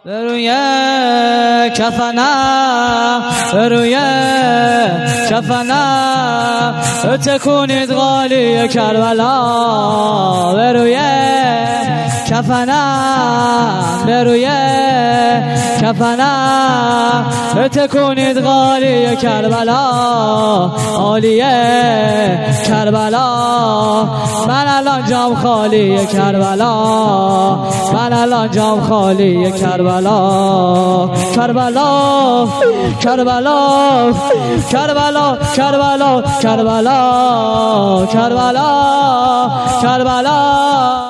روی کفنم روی کفنم تکونید غالی کربلا روی کفنم روی کفنم تکونید غالی کربلا عالیه کربلا من الان جام خالی کربلا من الان جام خالی کربلا کربلا کربلا کربلا کربلا کربلا کربلا کربلا